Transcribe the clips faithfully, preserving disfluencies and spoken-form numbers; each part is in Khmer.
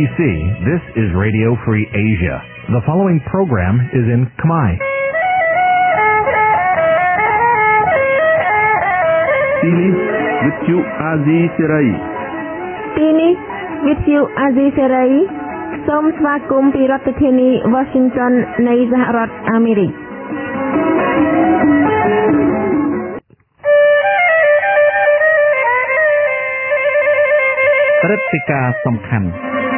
C, this is Radio Free Asia. The following program is in Khmer. Tini with you Aziz Serai. Tini with you Aziz Serai. សូមស្វាគមន៍ពីរដ្ឋធានី Washington នៃសហរដ្ឋអាមេរិកព្រឹត្តិការណ៍សំខាន់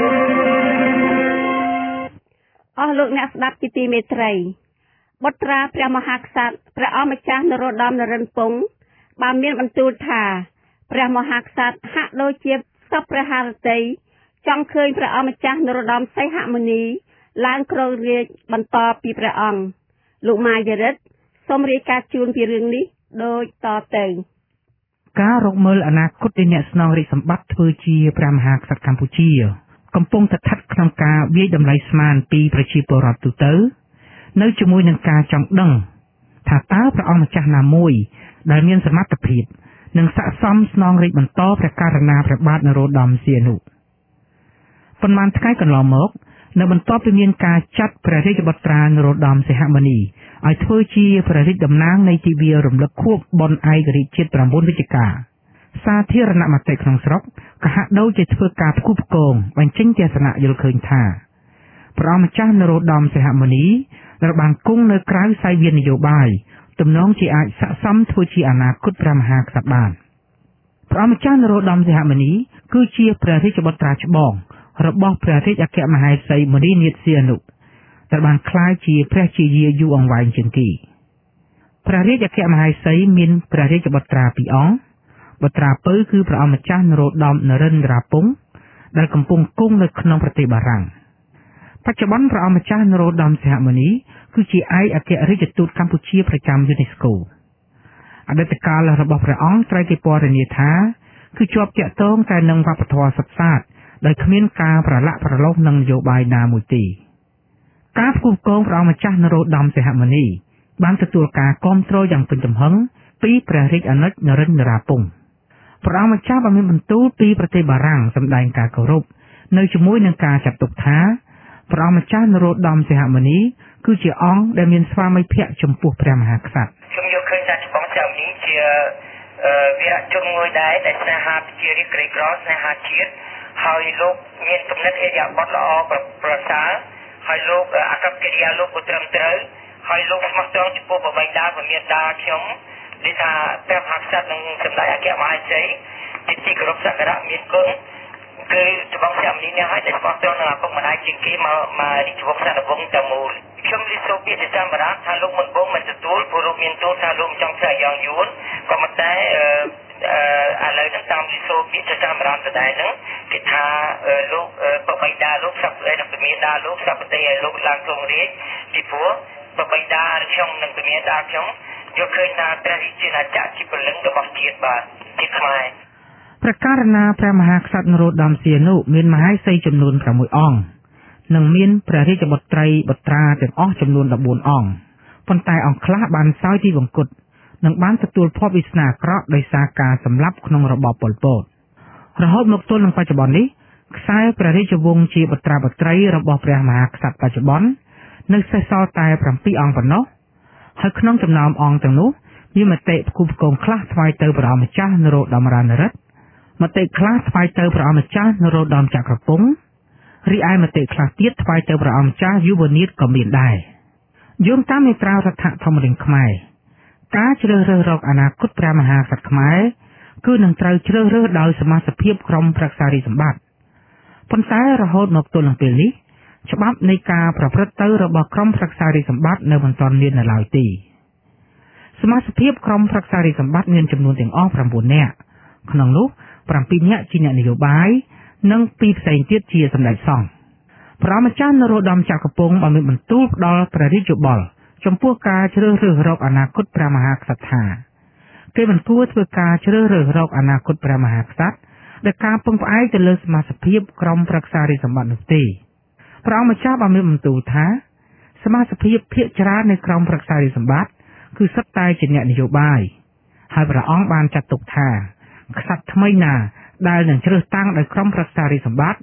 អស់លោកអ្នកស្ដាប់ជាទីមេត្រីបុត្រាព្រះមហាក្សត្រព្រះអម្ចាស់នរោត្តមនរិន្ទពង្សបានមានបន្ទូលថាព្រះមហាក្សត្រហាក់ដូចជាសពព្រះハរតីចង់ឃើញព្រះអម្ចាស់នរោត្តមសីហមុនីឡើងគ្រងរាជ្យបន្តពីព្រះអង្គលោកម៉ាយារិទ្ធសូមរាយការណ៍ជូនពីរឿងនេះដូចតទៅការរកមើលអនាគតនៃអ្នកស្នងរាជសម្បត្តិធ្វើជាព្រះមហាក្សត្រកម្ពុជាកំពុងស្ថិតក្នុងការវាយតម្លៃស្មានពីប្រជាពលរដ្ឋទូទៅនៅជាមួយនឹងការចង់ដឹងថាតើព្រះអង្គម្ចាស់ណាមួយដែលមានសមត្ថភាពនឹងស័ក្តិសមស្នងរាជបន្តព្រះករុណាព្រះបាទនរោត្តមសីហនុប៉ុន្មានថ្ងៃកន្លងមកនៅបន្ទាប់ពីមានការចាត់ព្រះរាជបុត្រានរោត្តមសីហមុនីឲ្យធ្វើជាព្រះរាជតំណាងនៃទិវារំលឹកខួបបុណ្យឯករាជ្យជាតិ 9 វិច្ឆិកាសាធារណមតិក្នុងស្រុកក៏ហាក់ដូចជាធ្វើការផ្គូផ្គងបញ្ចេញទស្សនៈយល់ឃើញថាព្រះអង្គម្ចាស់នរោត្តមសីហមុនីត្រូវបានគង់នៅក្រៅសាយវាននយោបាយទំនងជាអាចស័ក្តិសមធ្វើជាអនាគតព្រះមហាក្សត្របានព្រះអង្គម្ចាស់នរោត្តមសីហមុនីគឺជាព្រះរាជបុត្រាច្បងរបស់ព្រះរាជអគ្គមហេសីមុនីនាថសីហនុដែលបានក្លាយជាព្រះជាយាយូរអង្វែងជាងគេព្រះរាជអគ្គមហេសីមានព្រះរាជបុត្រាពីរអង្គបុត្រាពៅគឺព្រះអង្គម្ចាស់នរោត្តមនរិន្ទ្រាពង្សដែលកំពុងគង់នៅក្នុងប្រទេសបារាំងបច្ចុប្បន្នព្រះអង្គម្ចាស់នរោត្តមសីហមុនីគឺជាឯកអគ្គរដ្ឋទូតកម្ពុជាប្រចាំយូណេស្កូអតីតកាលរបស់ព្រះអង្គត្រូវគេពណ៌នាថាគឺជាប់ទាក់ទងតែនឹងវប្បធម៌សុទ្ធសាធដោយគ្មានការប្រឡាក់ប្រឡូសនឹងនយោបាយណាមួយទេការផ្គូផ្គងព្រះអង្គម្ចាស់នរោត្តមសីហមុនីបានទទួលការគាំទ្រយ៉ាងពេញទំហឹងពីព្រះរាជអាណិកនរិន្ទ្រាពង្សព្រះអង្គម្ចាស់បានមានបន្ទូលពីប្រទេសបារាំងសម្ដែងការគោរពនៅជាមួយនឹងការចាត់ទុកថាព្រះអង្គម្ចាស់នរោត្តមសីហមុនីគឺជាអង្គដែលមានស្វាមីភក្តិចំពោះព្រះមហាក្សត្រខ្ញុំយកឃើញថាច្បងសីហមុនីជាវីរជនមួយដែរដែលស្នេហាជារីករាយក្រស្នេហាជាតិហើយលោកមានគំនិតអេយ៉ាបតល្អប្រសើរហើយលោកអកប្បកិរិយាលោកក៏ត្រឹមត្រូវហើយលោកស្មោះត្រង់ចំពោះបបិតាពមាតាខ្ញុំនិយាយថាព្រះមហាក្សត្រនឹងសម្ដេចអគ្គមហេសីជាទីគោរពសក្ការៈមានគុណគឺច្បងសីហមុនីនេះហើយដែលស្មោះត្រង់នឹងឪពុកម្ដាយជាងគេមកមករាជវង្សសវង្សទាំងមូលខ្ញុំលិសូពាក្យទៅតាមបារាំងថាលោកមិនបងមិនទទួលព្រោះលោកមានទូលថាលោកចង់ធ្វើយ៉ាងយួនក៏មិនតែអឺឥឡូវនឹងតាមលិសូពាក្យទៅតាមបារាំងដដែលហ្នឹងគេថាលោកបបិតាលោកសព្វនឹងពមាតាលោកសព្វទេឲ្យលោកឡើងគ្រងរាជ្យពីព្រោះបបិតាខ្ញុំនិងពមាតាខ្ញុំយកឃើញថាព្រះរាជាណាចក្រជាពលិង្គរបស់ជាតិបាទជាខ្មែរព្រះករុណាព្រះមហាក្សត្រនរោត្តមសីហនុមានមហេសីចំនួនប្រាំមួយអង្គនិងមានព្រះរាជបុត្រីបុត្រាទាំងអស់ចំនួនដប់បួនអង្គប៉ុន្តែអង្គខ្លះបានសោយទីវង្គតនិងបានទទួលភ័ព្វវាសនាអាក្រក់ដោយសារការសម្លាប់ក្នុងរបបប៉ុលពតរហូតមកទល់នឹងបច្ចុប្បន្ននេះខ្សែព្រះរាជវង្សជាបុត្រាបុត្រីរបស់ព្រះមហាក្សត្របច្ចុប្បន្ននៅសេសសល់តែប្រាំពីរអង្គប៉ុណ្ណោះហើយក្នុងចំណោមអង្គទាំងនោះមានមតិផ្គូផ្គងខ្លះថ្វាយទៅព្រះអង្គម្ចាស់នរោត្តមរណរដ្ឋមតិខ្លះថ្វាយទៅព្រះអង្គម្ចាស់នរោត្តមចក្រពង្សរីឯមតិខ្លះទៀតថ្វាយទៅព្រះអង្គម្ចាស់យុវនាថក៏មានដែរយោងតាមមាត្រារដ្ឋធម្មនុញ្ញខ្មែរការជ្រើសរើសរកអនាគតព្រះមហាក្សត្រខ្មែរគឺនឹងត្រូវជ្រើសរើសដោយសមាជិកភាពក្រុមប្រឹក្សារាជសម្បត្តិប៉ុន្តែរហូតមកទល់នឹងពេលនេះច្បាប់នៃការប្រព្រឹត្តទៅរបស់ក្រុមប្រឹក្សារាជសម្បត្តិនៅមិនទាន់មាននៅឡើយទេសមាជិកភាពក្រុមប្រឹក្សារាជសម្បត្តិមានចំនួនទាំងអស់ប្រាំបួននាក់ក្នុងនោះប្រាំពីរនាក់ជាអ្នកនយោបាយនិងពីរផ្សេងទៀតជាសម្ដេចសង្ឃព្រះម្ចាស់នរោត្តមចក្រពង្សបានមានបន្ទូលផ្ដល់ព្រះរាជយោបល់ចំពោះការជ្រើសរើសរកអនាគតព្រះមហាក្សត្រថាគេមិនគួរធ្វើការជ្រើសរើសរកអនាគតព្រះមហាក្សត្រដោយការពឹងផ្អែកទៅលើសមាជិកភាពក្រុមប្រឹក្សារាជសម្បត្តិនោះទេព្រះម្ចាស់បានមានបន្ទូលថាសមាជិកភាពភាគច្រើននៃក្រុមប្រឹក្សារាជសម្បត្តិគឺសុទ្ធតែជាអ្នកនយោបាយហើយព្រះអង្គបានចាត់ទុកថាក្សត្រថ្មីណាដែលនឹងជ្រើសតាំងដោយក្រុមប្រឹក្សារាជសម្បត្តិ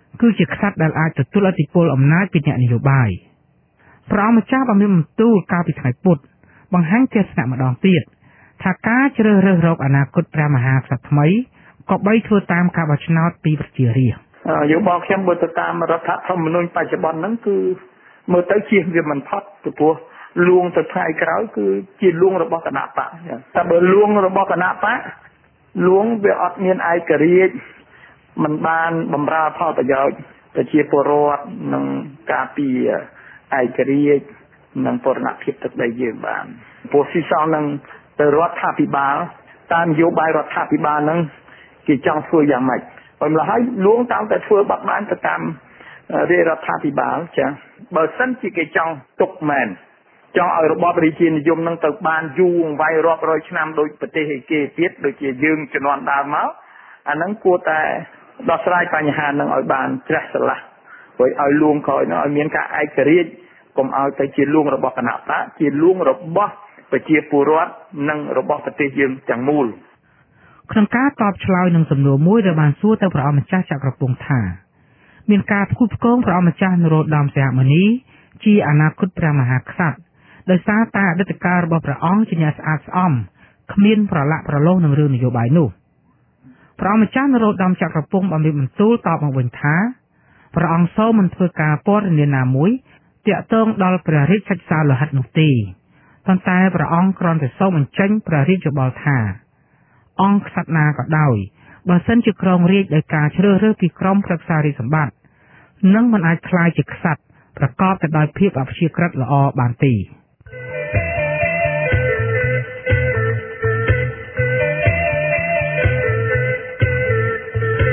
គឺជាក្សត្រដែលអាចទទួលឥទ្ធិពលអំណាចពីអ្នកនយោបាយព្រះអង្គម្ចាស់បានមានបន្ទូលកាលពីថ្ងៃពុធបង្ហាញទស្សនៈម្ដងទៀតថាការជ្រើសរើសរកអនាគតព្រះមហាក្សត្រថ្មីក៏បីធ្វើតាមការបោះឆ្នោតពីប្រជារាស្ត្រយោបល់ខ្ញុំបើទៅតាមរដ្ឋធម្មនុញ្ញបច្ចុប្បន្នហ្នឹងគឺមើលទៅជាវាមិនផុតពីព្រោះលួងទៅថ្ងៃក្រោយគឺជាលួងរបស់គណៈបកតែបើលួងរបស់គណៈបកលួងវាអត់មានឯករាជ្យមិនបានបំរើផលប្រយោជន៍ប្រជាពលរដ្ឋនិងការពារឯករាជ្យនិងបរិណភាពទឹកដីយើងបានព្រោះស៊ីសងនឹងទៅរដ្ឋាភិបាលតាមនយោបាយរដ្ឋាភិបាលហ្នឹងគេចង់ធ្វើយ៉ាងម៉េចបំលហើយលួងតាមតែធ្វើបាត់បានទៅតាមរាជរដ្ឋាភិបាលចាបើសិនជាគេចង់ទុកមែនចង់ឲ្យរបបរាជានិយមនឹងទៅបានយូរអង្វែងរាប់រយឆ្នាំដោយប្រទេសឯគេទៀតដូចជាយើងជំនាន់ដើមមកអាហ្នឹងគួរតែដោះស្រាយបញ្ហានឹងឲ្យបានជ្រះស្រឡះព្រោះឲ្យលួងក្រោយនោះឲ្យមានការឯករាជ្យកុំឲ្យទៅជាលួងរបស់គណៈបកជាលួងរបស់ប្រជាពលរដ្ឋនិងរបស់ប្រទេសយើងទាំងមូលក្នុងការតបឆ្លើយនឹងសំណួរមួយដែលបានសួរទៅព្រះអង្គម្ចាស់ចក្រពង្គថាមានការផ្គូផ្គងព្រះអង្គម្ចាស់នរោត្តមសីហមុនីជាអនាគតព្រះមហាក្សត្រដោយសារតែអតីតកាលរបស់ព្រះអង្គជាអ្នកស្អាតស្អំគ្មានប្រឡាក់ប្រឡូសនឹងរឿងនយោបាយនោះព្រះអង្គម្ចាស់នរោត្តមចក្រពង្គបានមានបន្ទូលតបមកវិញថាព្រះអង្គសូមមិនធ្វើការព័ត៌មានណាមួយទាក់ទងដល់ព្រះរាជកិច្ចសារលោហិតនោះទេប៉ុន្តែព្រះអង្គគ្រាន់តែសូមបញ្ចេញព្រះរាជយោបល់ថាអង្គក្សត្រណាក៏ដោយបើសិនជាគ្រងរាជដោយការជ្រើសរើសពីក្រុមប្រឹក្សារាជសម្បត្តិនឹងមិនអាចក្លាយជាក្សត្រប្រកបទៅដោយភាពអព្យាក្រឹតល្អបានទេ